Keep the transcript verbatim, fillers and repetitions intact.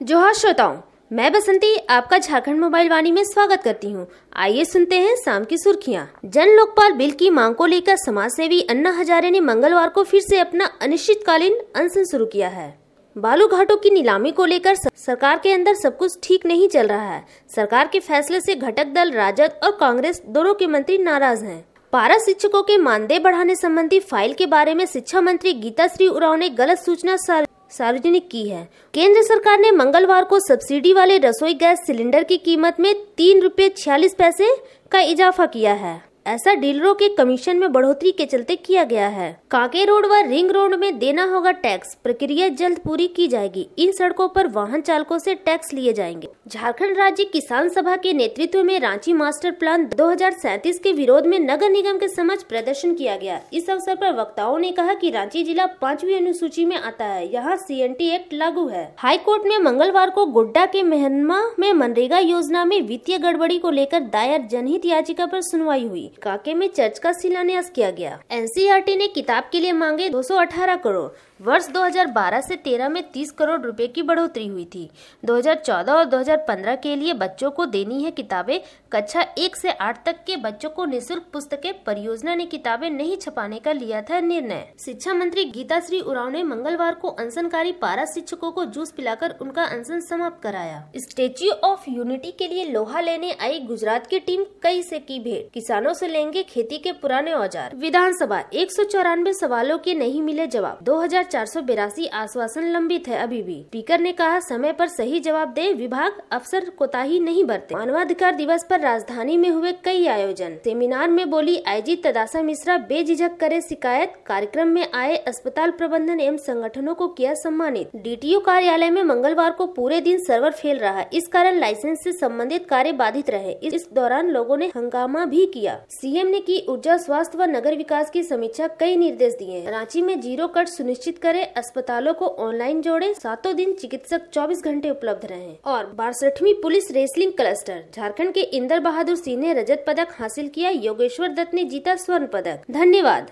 जोहार श्रोताओं, मैं बसंती आपका झारखंड मोबाइल वाणी में स्वागत करती हूं। आइए सुनते हैं शाम की सुर्खियां। जन लोकपाल बिल की मांग को लेकर समाजसेवी अन्ना हजारे ने मंगलवार को फिर से अपना अनिश्चितकालीन अनशन शुरू किया है। बालू घाटों की नीलामी को लेकर सरकार के अंदर सब कुछ ठीक नहीं चल रहा है। सरकार के फैसले से घटक दल राजद और कांग्रेस दोनों के मंत्री नाराज हैं। पारा शिक्षकों के मानदेय बढ़ाने संबंधी फाइल के बारे में शिक्षा मंत्री गीताश्री उरांव ने गलत सूचना सार्वजनिक की है। केंद्र सरकार ने मंगलवार को सब्सिडी वाले रसोई गैस सिलेंडर की कीमत में तीन रुपये छियालीस पैसे का इजाफा किया है। ऐसा डीलरों के कमीशन में बढ़ोतरी के चलते किया गया है। कांके रोड व रिंग रोड में देना होगा टैक्स, प्रक्रिया जल्द पूरी की जाएगी। इन सड़कों पर वाहन चालकों से टैक्स लिए जाएंगे। झारखंड राज्य किसान सभा के नेतृत्व में रांची मास्टर प्लान दो हजार सैंतीस के विरोध में नगर निगम के समक्ष प्रदर्शन किया गया। इस अवसर पर वक्ताओं ने कहा कि रांची जिला पांचवी अनुसूची में आता है, यहाँ सी एन टी एक्ट लागू है। हाई कोर्ट में मंगलवार को गोड्डा के मेहनमा में मनरेगा योजना में वित्तीय गड़बड़ी को लेकर दायर जनहित याचिका पर सुनवाई हुई। कांके में चर्च का शिलान्यास किया गया। N C E R T ने किताब के लिए मांगे दो सौ अठारह करोड़। वर्ष दो हजार बारह से तेरह में तीस करोड़ रुपए की बढ़ोतरी हुई थी। दो हजार चौदह और दो हजार पंद्रह के लिए बच्चों को देनी है किताबें। कक्षा एक से आठ तक के बच्चों को निःशुल्क पुस्तकें। परियोजना ने किताबें नहीं छपाने का लिया था निर्णय। शिक्षा मंत्री गीताश्री उरांव ने मंगलवार को अनशनकारी पारा शिक्षकों को जूस पिलाकर उनका अनशन समाप्त कराया। स्टेच्यू ऑफ यूनिटी के लिए लोहा लेने आई गुजरात की टीम कई से की भेंट। किसानों से लेंगे खेती के पुराने औजार। विधानसभा एक सौ चौरानवे सवालों के नहीं मिले जवाब। दो हजार चार सौ बिरासी आश्वासन लंबित है अभी भी। स्पीकर ने कहा समय पर सही जवाब दे विभाग, अफसर कोताही नहीं बरते। मानवाधिकार दिवस पर राजधानी में हुए कई आयोजन। सेमिनार में बोली आई जी तदासा मिश्रा, बेझिझक करे शिकायत। कार्यक्रम में आए अस्पताल प्रबंधन एवं संगठनों को किया सम्मानित। डी टी ओ कार्यालय में मंगलवार को पूरे दिन सर्वर फेल रहा। इस कारण लाइसेंस से संबंधित कार्य बाधित रहे। इस दौरान लोगों ने हंगामा भी किया। सी एम ने की ऊर्जा, स्वास्थ्य व नगर विकास की समीक्षा, कई निर्देश दिए। रांची में जीरो कट सुनिश्चित करे, अस्पतालों को ऑनलाइन जोड़े, सातों दिन चिकित्सक चौबीस घंटे उपलब्ध रहे। और बासठवीं पुलिस रेसलिंग क्लस्टर, झारखंड के इंदर बहादुर सिंह ने रजत पदक हासिल किया। योगेश्वर दत्त ने जीता स्वर्ण पदक। धन्यवाद।